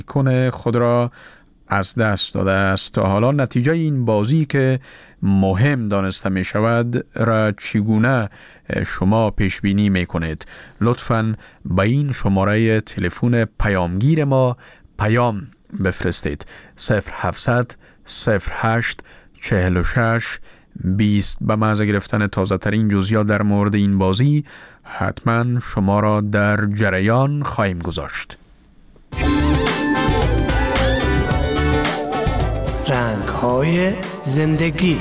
کنه خود را از دست داده است. تا حالا نتیجه این بازی که مهم دانسته می شود را چگونه شما پیش بینی می کنید؟ لطفاً به این شماره تلفن پیامگیر ما پیام بفرستید: 0700 08 46 20. به محض گرفتن تازه ترین جزئیات در مورد این بازی حتما شما را در جریان خواهیم گذاشت. رنگ‌های زندگی.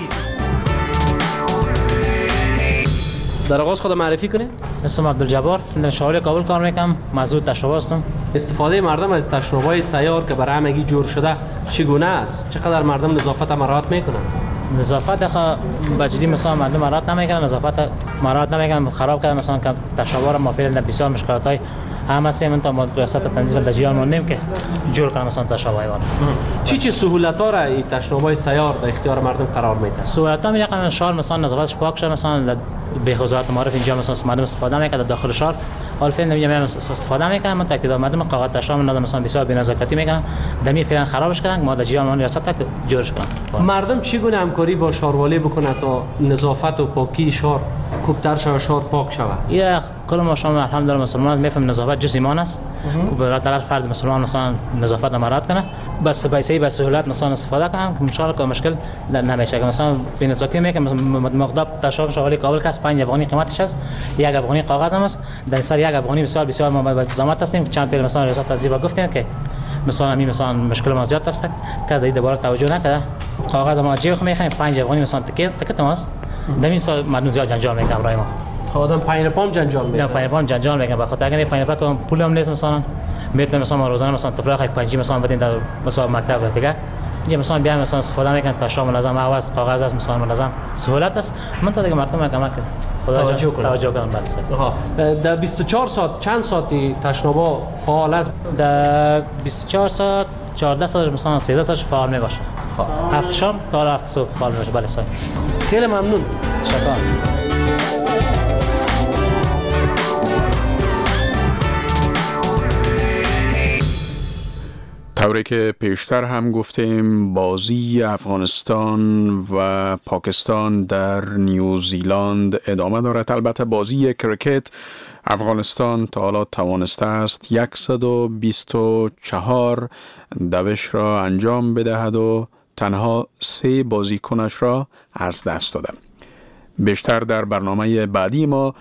در آغاز خود معرفی کنید. اسمم عبدالجبار، در شهر کابل کار میکنم، مزدور تشناب هستم. استفاده مردم از تشناب‌های سیار که برای همگی جور شده چگونه است؟ چقدر مردم نظافت مراعات میکنن؟ نظافت بجدی مثلا مردم مراعات نمیکنن، نظافت مراعات نمیکنن، خراب کردن مثلا که تشناب‌ها ما فعلا بسیار مشکلات‌های همه سیمن تا ریاست تنظیم دجیان موندیم که جور کنن مثلا تشناب‌های چی سهولت‌ها را این تشناب‌های سیار در اختیار مردم قرار میده؟ سهولت‌ها میگن شهر مثلا نظافتش پاک شه، مثلا به حضورات معرف اینجا مثلا مردم استفاده میکنن داخل شهر، حال فعلا میگم استفاده میکنن، من تاکید مردم قاعده تشناب ندارن مثلا بسیار بی‌نزاکتی میکنن، دمی فعلا خرابش کردن ما دجیان مون ریاست تک جورش کنن. مردم چگونه همکاری با شهروالی بکنه تا نظافت و پاکی شهر خوبتر شود، شهر پاک شود؟ یا کل ما شما الحمدلله مسلمان میفهم نظافت جز ایمان است. برادر فرد مسلمان مثلا نظافت مراعات کنه، بس پیسه به سهولت مثلا استفاده کنن که ان شاء الله مشکل نمیشه. که مثلا بی‌نزاکی میکنه مقدار تشناب شهری کابل که 5 افغانی قیمتش است، 1 افغانی کاغذ هم است، در سر 1 افغانی بسیار ما زحمت هستیم که چند پیر مثلا ریاست تنظیم گفتیم که مثلا همین مثلا مشکل ما زیاد است که از این دوباره توجه نکرده، کاغذ ما جیب میخوایم 5 افغانی مثلا تکت ماست، دمی سال مردم زیاد جنجال میکنه برای ما. آدم پایین پام جنجال میکنه. پایین پام جنجال میکنه بخاطر اگر پایین پام پول هم نیست مثلا میتونه مثلا روزانه مثلا تفریح 5 مثلا بدین در مثلا مکتب دیگه اینجا مثلا بیا مثلا استفاده میکنن تا شام منظم عوض کاغذ است مثلا منظم سهولت است. من تا دیگه مردم کمک خدا توجه کنم. بله در 24 ساعت چند ساعتی تشنابا فعال است؟ در 24 ساعت 14 ساعت مثلا 13 ساعت فعال میباشه. هفت شام تا هفت صبح فعال میشه. بله صاحب خیلی ممنون. شکر. طوری که پیشتر هم گفتیم بازی افغانستان و پاکستان در نیوزیلند ادامه دارد. البته بازی کرکت افغانستان تا حالا توانسته است 124 دوش را انجام بدهد و تنها 3 بازیکنش را از دست داده. بیشتر در برنامه بعدی ما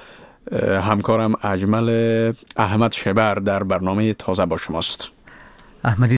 همکارم اجمل احمد شبر در برنامه تازه با شماست. احمدی